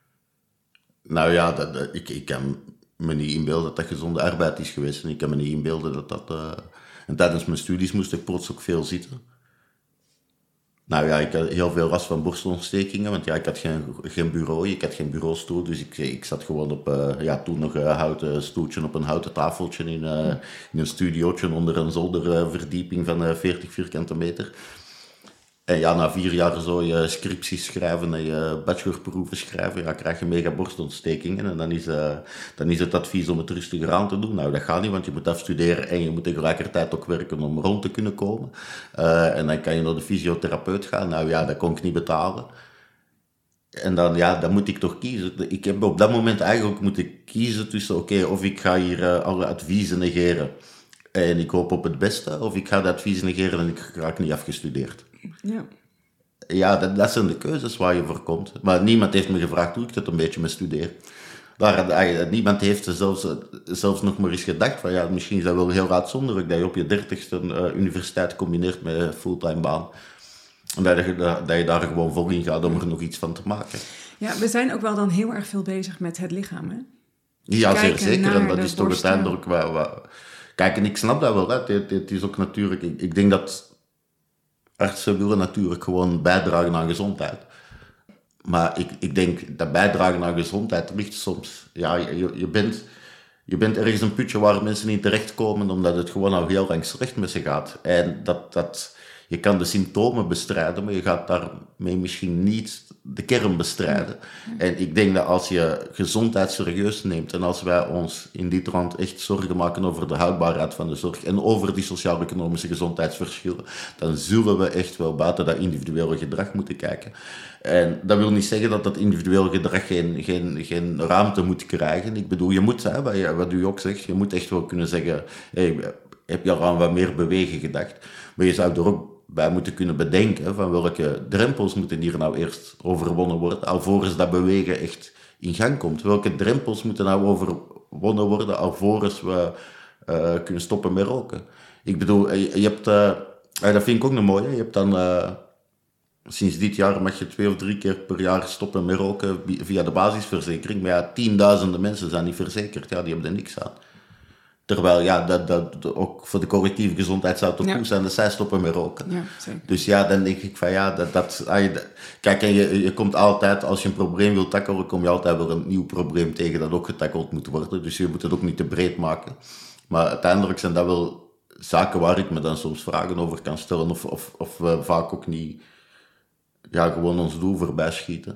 Nou ja, ik kan me niet inbeelden dat dat gezonde arbeid is geweest. En ik kan me niet inbeelden dat... En tijdens mijn studies moest ik plots ook veel zitten. Nou ja, ik had heel veel last van borstontstekingen, want ja, ik had geen bureau, ik had geen bureaustoel, dus ik zat gewoon op, toen nog een houten stoeltje op een houten tafeltje in een studiootje onder een zolderverdieping van 40 vierkante meter. En ja, na 4 jaar zo je scripties schrijven en je bachelorproeven schrijven, ja, krijg je mega borstontstekingen. En dan is het advies om het rustiger aan te doen. Nou, dat gaat niet, want je moet afstuderen en je moet tegelijkertijd ook werken om rond te kunnen komen. En dan kan je naar de fysiotherapeut gaan. Nou ja, dat kon ik niet betalen. En dan moet ik toch kiezen. Ik heb op dat moment eigenlijk moeten kiezen tussen, of ik ga hier alle adviezen negeren en ik hoop op het beste, of ik ga de adviezen negeren en ik raak niet afgestudeerd. Ja. Ja, dat zijn de keuzes waar je voor komt. Maar niemand heeft me gevraagd hoe ik het een beetje met studeer. Niemand heeft zelfs nog maar eens gedacht van ja, misschien is dat wel heel uitzonderlijk dat je op je 30ste een universiteit combineert met een fulltime baan. En dat je daar gewoon vol in gaat om er nog iets van te maken. Ja, we zijn ook wel dan heel erg veel bezig met het lichaam, hè? Ja, zeer Kijken zeker. naar En dat de is toch borsten. uiteindelijk wel... Kijk, en ik snap dat wel. Hè. Het is ook natuurlijk... Ik denk dat artsen willen natuurlijk gewoon bijdragen aan gezondheid. Maar ik denk dat bijdragen aan gezondheid ligt soms... Ja, je bent ergens een putje waar mensen in terechtkomen omdat het gewoon al heel lang slecht met ze gaat. En je kan de symptomen bestrijden, maar je gaat daarmee misschien niet de kern bestrijden. En ik denk dat als je gezondheid serieus neemt en als wij ons in dit land echt zorgen maken over de houdbaarheid van de zorg en over die sociaal-economische gezondheidsverschillen, dan zullen we echt wel buiten dat individuele gedrag moeten kijken. En dat wil niet zeggen dat dat individueel gedrag geen ruimte moet krijgen. Ik bedoel, je moet, wat u ook zegt, je moet echt wel kunnen zeggen, hey, heb je al aan wat meer bewegen gedacht? Maar je zou er ook bij moeten kunnen bedenken van welke drempels moeten hier nou eerst overwonnen worden, alvorens dat bewegen echt in gang komt. Welke drempels moeten nou overwonnen worden, alvorens we kunnen stoppen met roken? Ik bedoel, je hebt, dat vind ik ook nog mooi, je hebt dan... Sinds dit jaar mag je 2 of 3 keer per jaar stoppen met roken via de basisverzekering. Maar ja, tienduizenden mensen zijn niet verzekerd. Ja, die hebben er niks aan. Terwijl, ja, dat ook voor de collectieve gezondheid zou het toch goed zijn dat zij stoppen met roken. Ja, zeker. Dus ja, dan denk ik van ja, kijk, en je komt altijd, als je een probleem wilt tackelen, kom je altijd wel een nieuw probleem tegen dat ook getackeld moet worden. Dus je moet het ook niet te breed maken. Maar uiteindelijk zijn dat wel zaken waar ik me dan soms vragen over kan stellen. Of we vaak ook niet... Ja, gewoon ons doel voorbij schieten.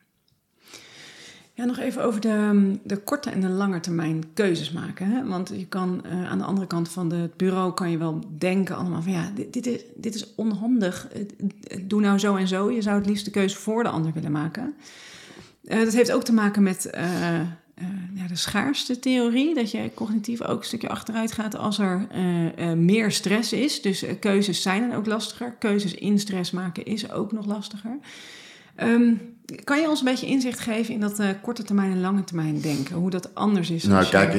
Ja, nog even over de korte en de lange termijn keuzes maken. Hè? Want je kan aan de andere kant van het bureau kan je wel denken allemaal van ja, dit is onhandig. Doe nou zo en zo. Je zou het liefst de keuze voor de ander willen maken. Dat heeft ook te maken met de schaarste theorie. Dat je cognitief ook een stukje achteruit gaat als er meer stress is. Dus keuzes zijn dan ook lastiger. Keuzes in stress maken is ook nog lastiger. Kan je ons een beetje inzicht geven in dat korte termijn en lange termijn denken? Hoe dat anders is? Nou, kijk,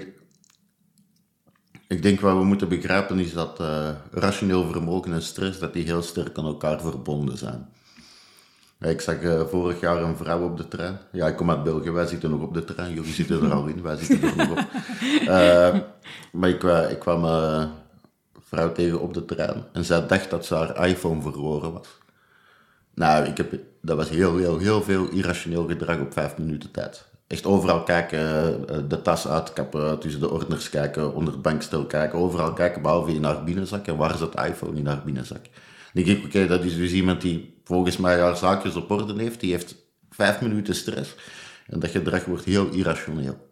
ik denk wat we moeten begrijpen is dat rationeel vermogen en stress, dat die heel sterk aan elkaar verbonden zijn. Ik zag vorig jaar een vrouw op de trein. Ja, ik kom uit België, wij zitten nog op de trein. Jullie zitten er al in, wij zitten er nog op. Maar ik kwam een vrouw tegen op de trein en zij dacht dat ze haar iPhone verloren was. Nou, dat was heel veel irrationeel gedrag op 5 minuten tijd. Echt overal kijken, de tas uitkappen, tussen de ordners kijken, onder het bankstel kijken, overal kijken behalve in haar binnenzak. En waar is dat iPhone in haar binnenzak? Dan denk ik, oké, dat is dus iemand die volgens mij haar zaakjes op orde heeft. Die heeft 5 minuten stress. En dat gedrag wordt heel irrationeel.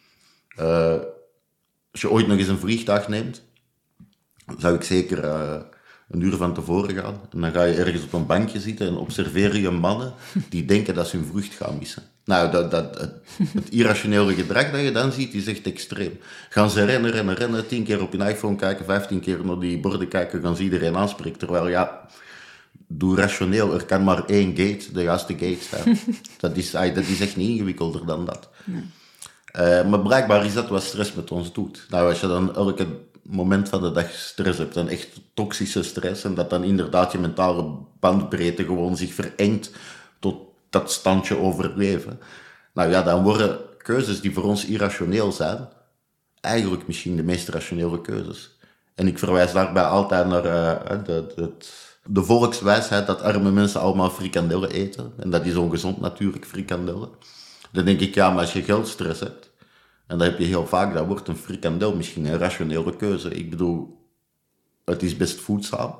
Als je ooit nog eens een vliegtuig neemt, zou ik zeker een uur van tevoren gaan. En dan ga je ergens op een bankje zitten en observeer je mannen die denken dat ze hun vlucht gaan missen. Nou, het irrationele gedrag dat je dan ziet, is echt extreem. Gaan ze rennen, 10 keer op hun iPhone kijken, 15 keer naar die borden kijken, gaan ze iedereen aanspreken. Terwijl, ja, doe rationeel. Er kan maar 1 gate, de juiste gate zijn. Dat is echt niet ingewikkelder dan dat. Nee. Maar blijkbaar is dat wat stress met ons doet. Nou, als je dan elke moment van de dag stress hebt, en echt toxische stress, en dat dan inderdaad je mentale bandbreedte gewoon zich verengt tot dat standje overleven. Nou ja, dan worden keuzes die voor ons irrationeel zijn, eigenlijk misschien de meest rationele keuzes. En ik verwijs daarbij altijd naar de volkswijsheid dat arme mensen allemaal frikandellen eten. En dat is ongezond natuurlijk, frikandellen. Dan denk ik, ja, maar als je geldstress hebt, en dat heb je heel vaak, dan wordt een frikandel misschien een rationele keuze. Ik bedoel, het is best voedzaam.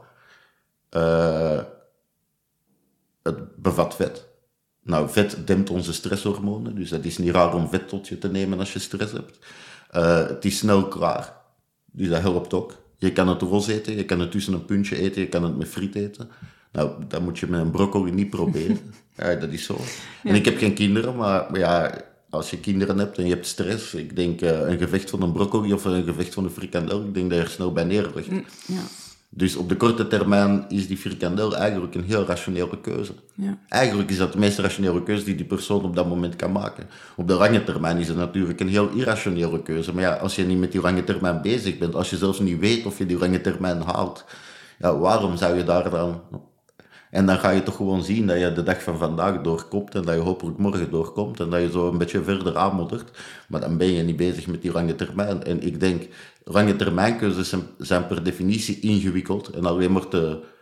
Het bevat vet. Nou, vet dempt onze stresshormonen, dus dat is niet raar om vet tot je te nemen als je stress hebt. Het is snel klaar, dus dat helpt ook. Je kan het roze eten, je kan het tussen een puntje eten, je kan het met friet eten. Nou, dat moet je met een broccoli niet proberen. Ja, dat is zo. Ja. En ik heb geen kinderen, maar ja, als je kinderen hebt en je hebt stress, ik denk een gevecht van een broccoli of een gevecht van een frikandel, ik denk dat je er snel bij neerlegt. Ja. Dus op de korte termijn is die frikandel eigenlijk een heel rationele keuze. Ja. Eigenlijk is dat de meest rationele keuze die persoon op dat moment kan maken. Op de lange termijn is het natuurlijk een heel irrationele keuze. Maar ja, als je niet met die lange termijn bezig bent, als je zelfs niet weet of je die lange termijn haalt, ja, waarom zou je daar dan... En dan ga je toch gewoon zien dat je de dag van vandaag doorkomt en dat je hopelijk morgen doorkomt en dat je zo een beetje verder aanmoddert. Maar dan ben je niet bezig met die lange termijn. En ik denk, lange termijnkeuzes zijn per definitie ingewikkeld en alleen maar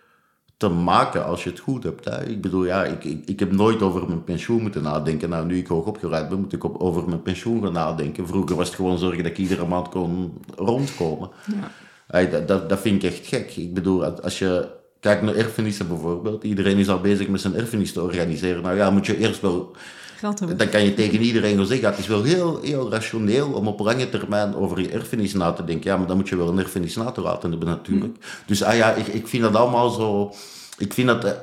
te maken als je het goed hebt. Hè. Ik bedoel, ja, ik heb nooit over mijn pensioen moeten nadenken. Nou, nu ik hoogopgeleid ben, moet ik over mijn pensioen gaan nadenken. Vroeger was het gewoon zorgen dat ik iedere maand kon rondkomen. Ja. Dat vind ik echt gek. Ik bedoel, als je... Kijk naar erfenissen bijvoorbeeld. Iedereen is al bezig met zijn erfenis te organiseren. Nou ja, moet je eerst wel... Geld hebben. Dan kan je tegen iedereen wel zeggen, het is wel heel, heel rationeel om op lange termijn over je erfenis na te denken. Ja, maar dan moet je wel een erfenis nalaten hebben natuurlijk. Dus ik vind dat allemaal zo... Ik vind dat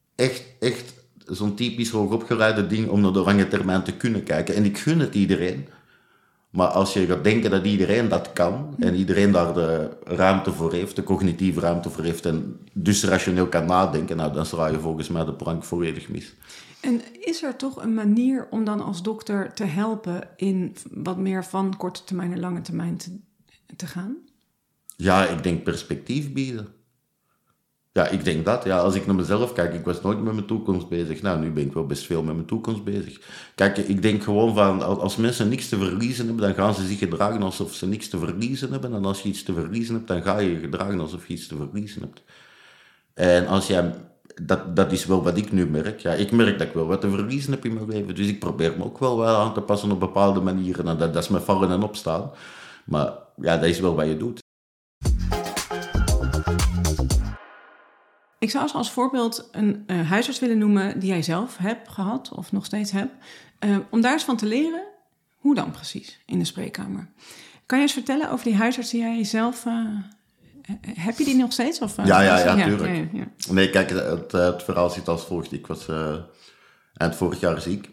echt zo'n typisch hoogopgeleide ding om naar de lange termijn te kunnen kijken. En ik gun het iedereen. Maar als je gaat denken dat iedereen dat kan, en iedereen daar de ruimte voor heeft, de cognitieve ruimte voor heeft, en dus rationeel kan nadenken, nou, dan sla je volgens mij de plank volledig mis. En is er toch een manier om dan als dokter te helpen in wat meer van korte termijn en lange termijn te gaan? Ja, ik denk perspectief bieden. Ja, ik denk dat. Ja, als ik naar mezelf kijk, ik was nooit met mijn toekomst bezig. Nou, nu ben ik wel best veel met mijn toekomst bezig. Kijk, ik denk gewoon van, als mensen niks te verliezen hebben, dan gaan ze zich gedragen alsof ze niks te verliezen hebben. En als je iets te verliezen hebt, dan ga je je gedragen alsof je iets te verliezen hebt. En als jij... Dat is wel wat ik nu merk. Ja, ik merk dat ik wel wat te verliezen heb in mijn leven. Dus ik probeer me ook wel aan te passen op bepaalde manieren. En dat is met vallen en opstaan. Maar ja, dat is wel wat je doet. Ik zou als voorbeeld een huisarts willen noemen die jij zelf hebt gehad of nog steeds hebt. Om daar eens van te leren, hoe dan precies in de spreekkamer. Kan je eens vertellen over die huisarts die jij zelf... heb je die nog steeds? Of, ja, tuurlijk. Ja. Nee, kijk, het verhaal zit als volgt. Ik was eind vorig jaar ziek.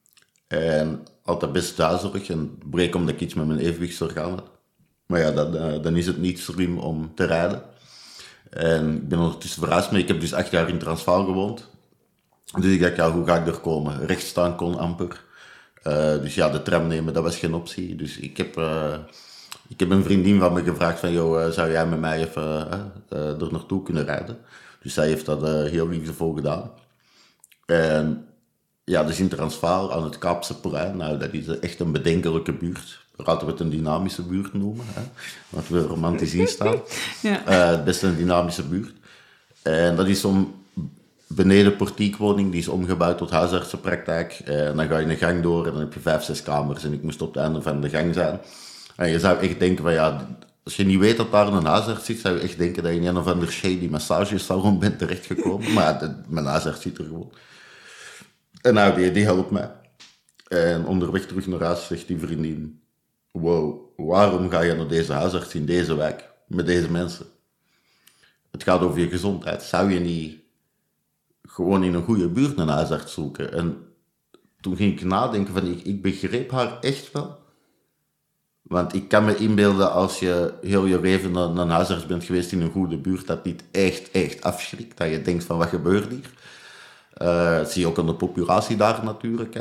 En altijd best duizelig. En het bleek omdat ik iets met mijn evenwichtsorgaan had. Maar ja, dan is het niet slim om te rijden. En ik ben ondertussen verhuisd, maar ik heb dus 8 jaar in Transvaal gewoond. Dus ik dacht, ja, hoe ga ik er komen? Recht staan kon amper. Dus ja, de tram nemen, dat was geen optie. Dus ik heb een vriendin van me gevraagd van, joh, zou jij met mij even er naartoe kunnen rijden? Dus zij heeft dat heel liefdevol gedaan. En ja, dus in Transvaal, aan het Kaapse plein, nou, dat is echt een bedenkelijke buurt. Laten we het een dynamische buurt noemen. Hè? Laten we romantisch instaan. Ja. Best een dynamische buurt. En dat is zo'n beneden portiekwoning, die is omgebouwd tot huisartsenpraktijk. En dan ga je een gang door en dan heb je 5, 6 kamers. En ik moest op het einde van de gang zijn. En je zou echt denken van ja, als je niet weet dat daar een huisarts zit, zou je echt denken dat je in een of ander shady massagesalon bent terechtgekomen. Maar mijn huisarts zit er gewoon. En nou, die helpt mij. En onderweg terug naar huis zegt die vriendin... Wow, waarom ga je naar deze huisarts in deze wijk, met deze mensen? Het gaat over je gezondheid. Zou je niet gewoon in een goede buurt een huisarts zoeken? En toen ging ik nadenken van, ik begreep haar echt wel. Want ik kan me inbeelden, als je heel je leven naar een huisarts bent geweest in een goede buurt, dat niet echt afschrikt. Dat je denkt van, wat gebeurt hier? Dat zie je ook aan de populatie daar natuurlijk,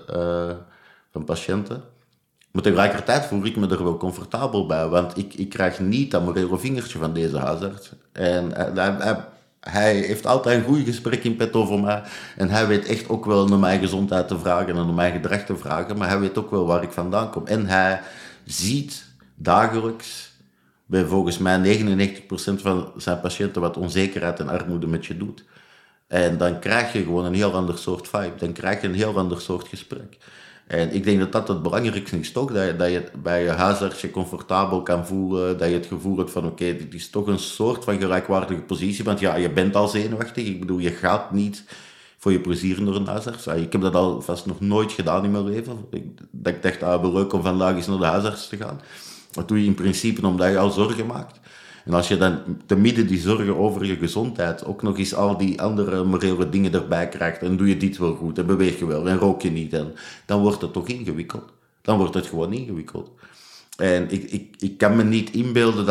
van patiënten. Maar tegelijkertijd voel ik me er wel comfortabel bij, want ik krijg niet dat morele vingertje van deze huisarts. En hij heeft altijd een goed gesprek in petto voor mij. En hij weet echt ook wel naar mijn gezondheid te vragen en naar mijn gedrag te vragen, maar hij weet ook wel waar ik vandaan kom. En hij ziet dagelijks bij volgens mij 99% van zijn patiënten wat onzekerheid en armoede met je doet. En dan krijg je gewoon een heel ander soort vibe. Dan krijg je een heel ander soort gesprek. En ik denk dat dat het belangrijkste is toch. Dat je bij je huisarts je comfortabel kan voelen. Dat je het gevoel hebt van oké, dit is toch een soort van gelijkwaardige positie. Want ja, je bent al zenuwachtig. Ik bedoel, je gaat niet voor je plezier naar een huisarts. Ik heb dat al vast nog nooit gedaan in mijn leven. Dat ik dacht, wel leuk om vandaag eens naar de huisarts te gaan. Dat doe je in principe omdat je al zorgen maakt. En als je dan te midden die zorgen over je gezondheid ook nog eens al die andere morele dingen erbij krijgt en doe je dit wel goed en beweeg je wel en rook je niet, en dan wordt het toch ingewikkeld. Dan wordt het gewoon ingewikkeld. En ik kan me niet inbeelden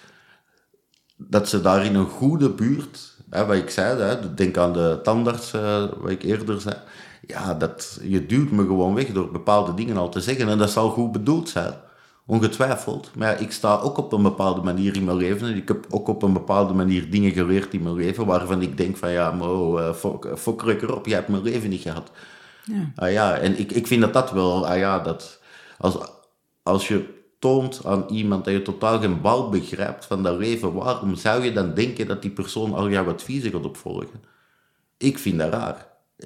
dat ze daar in een goede buurt, wat ik zei, denk aan de tandarts, wat ik eerder zei, ja, je duwt me gewoon weg door bepaalde dingen al te zeggen en dat zal goed bedoeld zijn. Ongetwijfeld. Maar ja, ik sta ook op een bepaalde manier in mijn leven. En ik heb ook op een bepaalde manier dingen geleerd in mijn leven waarvan ik denk van ja, fok erop, jij hebt mijn leven niet gehad. Ja. En ik vind dat wel, dat als je toont aan iemand dat je totaal geen bal begrijpt van dat leven, waarom zou je dan denken dat die persoon al jouw adviezen gaat opvolgen? Ik vind dat raar.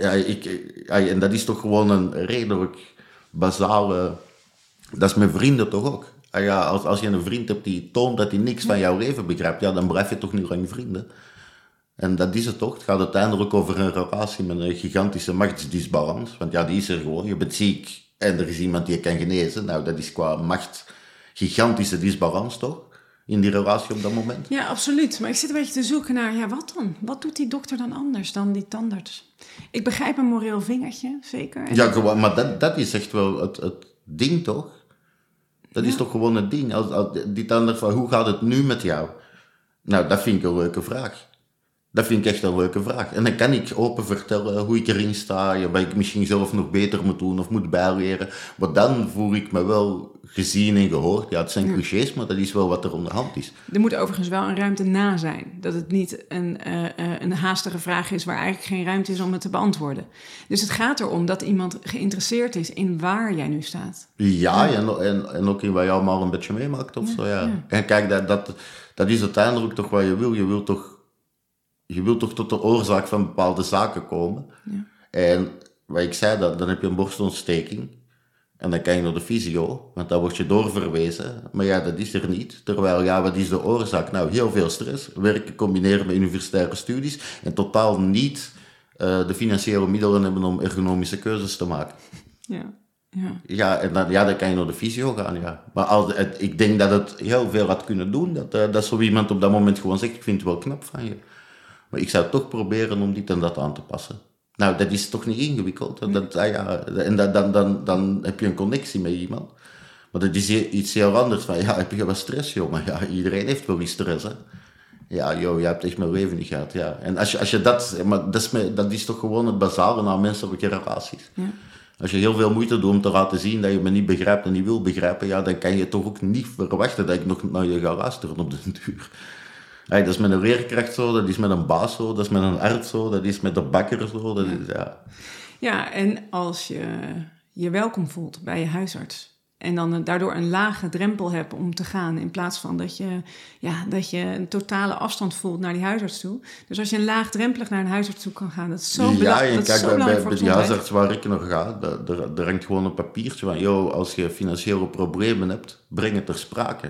En dat is toch gewoon een redelijk basale... Dat is met vrienden toch ook. Als je een vriend hebt die toont dat hij niks van jouw leven begrijpt, ja, dan blijf je toch niet lang vrienden. En dat is het toch. Het gaat uiteindelijk over een relatie met een gigantische machtsdisbalans. Want ja, die is er gewoon. Je bent ziek en er is iemand die je kan genezen. Nou, dat is qua macht gigantische disbalans toch? In die relatie op dat moment. Ja, absoluut. Maar ik zit een beetje te zoeken naar, ja, wat dan? Wat doet die dokter dan anders dan die tandarts? Ik begrijp een moreel vingertje, zeker. Ja, gewoon, maar dat is echt wel het ding toch? Dat is toch gewoon het ding. Als die tandarts van, hoe gaat het nu met jou? Nou, dat vind ik een leuke vraag. Dat vind ik echt een leuke vraag. En dan kan ik open vertellen hoe ik erin sta, wat ik misschien zelf nog beter moet doen of moet bijleren. Maar dan voel ik me wel gezien en gehoord. Ja, het zijn clichés, maar dat is wel wat er om de hand is. Er moet overigens wel een ruimte na zijn. Dat het niet een haastige vraag is waar eigenlijk geen ruimte is om het te beantwoorden. Dus het gaat erom dat iemand geïnteresseerd is in waar jij nu staat. Ja, en ook in wat je allemaal een beetje meemaakt of zo, ja. En kijk, dat is uiteindelijk toch wat je wil. Je wilt toch tot de oorzaak van bepaalde zaken komen. Ja. En wat ik zei, dan heb je een borstontsteking. En dan kan je naar de fysio, want dan word je doorverwezen. Maar ja, dat is er niet. Terwijl, ja, wat is de oorzaak? Nou, heel veel stress. Werken combineren met universitaire studies. En totaal niet de financiële middelen hebben om ergonomische keuzes te maken. Ja, en dan kan je naar de fysio gaan, ja. Maar ik denk dat het heel veel had kunnen doen. Dat zo iemand op dat moment gewoon zegt, ik vind het wel knap van je. Maar ik zou toch proberen om dit en dat aan te passen. Nou, dat is toch niet ingewikkeld. En dan heb je een connectie met iemand. Maar dat is iets heel anders. Van, ja, heb je wat stress, joh? Maar ja, iedereen heeft wel iets stress, hè. Ja, joh, jij hebt echt mijn leven niet gehad, ja. En als je dat... Maar dat is toch gewoon het basale naar menselijke relaties. Ja. Als je heel veel moeite doet om te laten zien dat je me niet begrijpt en niet wil begrijpen, ja, dan kan je toch ook niet verwachten dat ik nog naar je ga luisteren op de duur. Dat is met een leerkracht zo, dat is met een baas zo, dat is met een arts zo, dat is met de bakker zo. Dat is, ja, en als je je welkom voelt bij je huisarts en dan daardoor een lage drempel hebt om te gaan in plaats van dat je een totale afstand voelt naar die huisarts toe. Dus als je laagdrempelig naar een huisarts toe kan gaan, dat is zo belangrijk. Ja, en kijk, bij die huisarts waar ik nog ga, er hangt gewoon een papiertje van, joh, als je financiële problemen hebt, breng het ter sprake.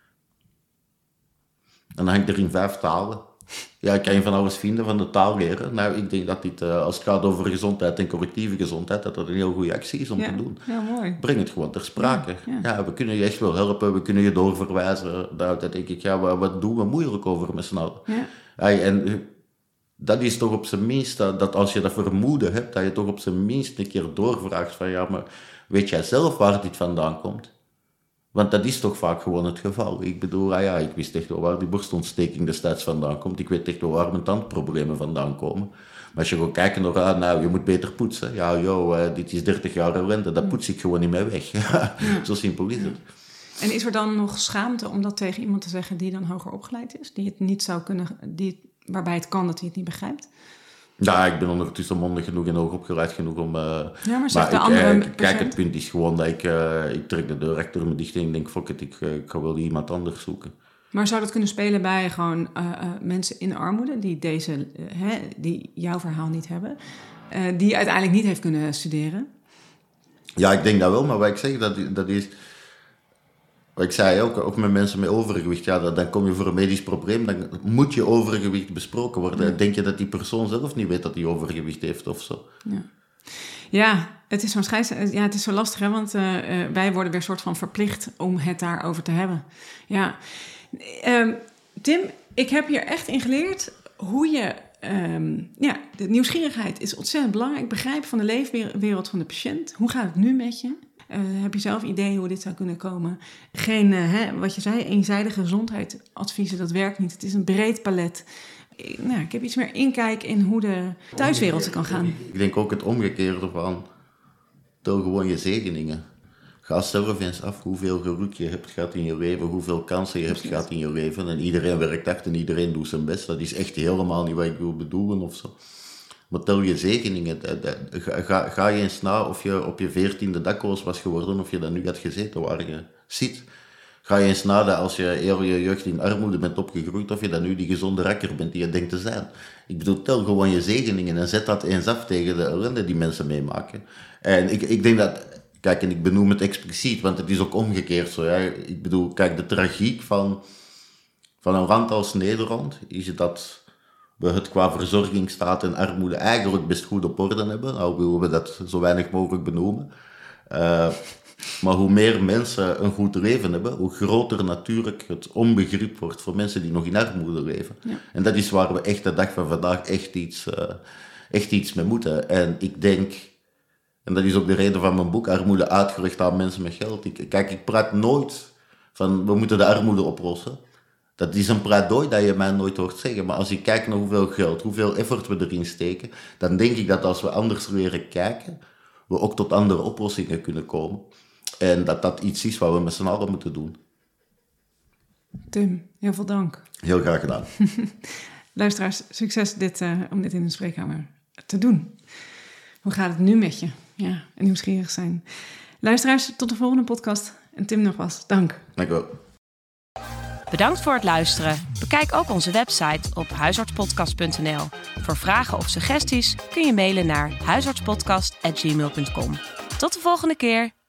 En dan hangt er in 5 talen. Ja, ik kan je van alles vinden, van de taal leren. Nou, ik denk dat dit, als het gaat over gezondheid en collectieve gezondheid, dat een heel goede actie is om te doen. Ja, mooi. Breng het gewoon ter sprake. Ja, we kunnen je echt wel helpen, we kunnen je doorverwijzen. Dat denk ik, ja, wat doen we moeilijk over met z'n allen? Ja. En dat is toch op zijn minst, dat als je dat vermoeden hebt, dat je toch op zijn minst een keer doorvraagt van, ja, maar weet jij zelf waar dit vandaan komt? Want dat is toch vaak gewoon het geval. Ik bedoel, ik wist echt wel waar die borstontsteking destijds vandaan komt. Ik weet echt wel waar mijn tandproblemen vandaan komen. Maar als je gewoon kijkt naar, je moet beter poetsen. Ja, joh, dit is 30 jaar ellende, dat poets ik gewoon niet meer weg. Zo simpel is het. En is er dan nog schaamte om dat tegen iemand te zeggen die dan hoger opgeleid is? Die het niet zou kunnen, waarbij het kan dat hij het niet begrijpt? Ja, ik ben ondertussen mondig genoeg en hoogopgeleid genoeg om... Kijk, het punt is gewoon dat ik trek de deur achter me dicht en ik denk, fuck it, ik ga wel iemand anders zoeken. Maar zou dat kunnen spelen bij gewoon mensen in armoede die jouw verhaal niet hebben, die uiteindelijk niet heeft kunnen studeren? Ja, ik denk dat wel, maar wat ik zeg, dat is... Wat ik zei ook met mensen met overgewicht, ja, dan kom je voor een medisch probleem, dan moet je overgewicht besproken worden. Ja. Denk je dat die persoon zelf niet weet dat hij overgewicht heeft of zo? Ja, het is het is zo lastig, hè, want wij worden weer soort van verplicht om het daarover te hebben. Ja. Tim, ik heb hier echt in geleerd hoe je... de nieuwsgierigheid is ontzettend belangrijk. Begrijpen van de leefwereld van de patiënt. Hoe gaat het nu met je? Heb je zelf ideeën hoe dit zou kunnen komen? Geen, wat je zei, eenzijdige gezondheidsadviezen, dat werkt niet. Het is een breed palet. Ik heb iets meer inkijk in hoe de thuiswereld kan gaan. Ik denk ook het omgekeerde van... tel gewoon je zegeningen. Ga zelf eens af hoeveel geluk je hebt gehad in je leven, hoeveel kansen je hebt gehad in je leven. En iedereen werkt hard en iedereen doet zijn best. Dat is echt helemaal niet wat ik wil bedoelen of zo. Maar tel je zegeningen. Ga je eens na of je op je 14e dakloos was geworden of je dan nu had gezeten waar je zit. Ga je eens na dat als je heel je jeugd in armoede bent opgegroeid of je dan nu die gezonde rakker bent die je denkt te zijn. Ik bedoel, tel gewoon je zegeningen en zet dat eens af tegen de ellende die mensen meemaken. En ik denk dat... Kijk, en ik benoem het expliciet, want het is ook omgekeerd zo. Ja. Ik bedoel, kijk, de tragiek van een land als Nederland is dat we het qua verzorgingsstaat en armoede eigenlijk best goed op orde hebben. Al willen we dat zo weinig mogelijk benoemen. Maar hoe meer mensen een goed leven hebben, hoe groter natuurlijk het onbegrip wordt voor mensen die nog in armoede leven. Ja. En dat is waar we echt de dag van vandaag echt iets mee moeten. En ik denk... En dat is ook de reden van mijn boek, Armoede uitgelegd aan mensen met geld. Ik praat nooit van, we moeten de armoede oplossen. Dat is een pleidooi dat je mij nooit hoort zeggen. Maar als ik kijk naar hoeveel geld, hoeveel effort we erin steken, dan denk ik dat als we anders leren kijken, we ook tot andere oplossingen kunnen komen. En dat iets is wat we met z'n allen moeten doen. Tim, heel veel dank. Heel graag gedaan. Luisteraars, succes om dit in de spreekkamer te doen. Hoe gaat het nu met je? Ja, en nieuwsgierig zijn. Luisteraars, tot de volgende podcast. En Tim nogmaals, dank. Dank u wel. Bedankt voor het luisteren. Bekijk ook onze website op huisartspodcast.nl. Voor vragen of suggesties kun je mailen naar huisartspodcast@gmail.com. Tot de volgende keer.